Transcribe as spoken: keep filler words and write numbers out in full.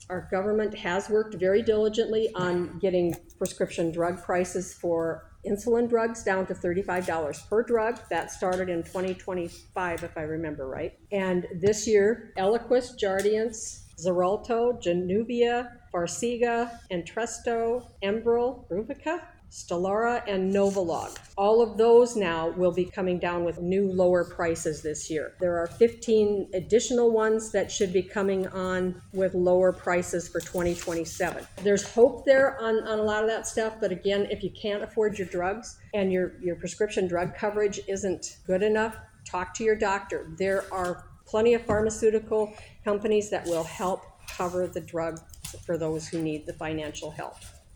Our government has worked very diligently on getting prescription drug prices for insulin drugs down to thirty-five dollars per drug. That started in twenty twenty-five, if I remember right. And this year, Eliquis, Jardiance, Xarelto, Januvia, Farxiga, Entresto, Enbrel, Rubica, Stelara, and Novolog. All of those now will be coming down with new lower prices this year. There are fifteen additional ones that should be coming on with lower prices for twenty twenty-seven. There's hope there on, on a lot of that stuff, but again, if you can't afford your drugs and your, your prescription drug coverage isn't good enough, talk to your doctor. There are plenty of pharmaceutical companies that will help cover the drug for those who need the financial help.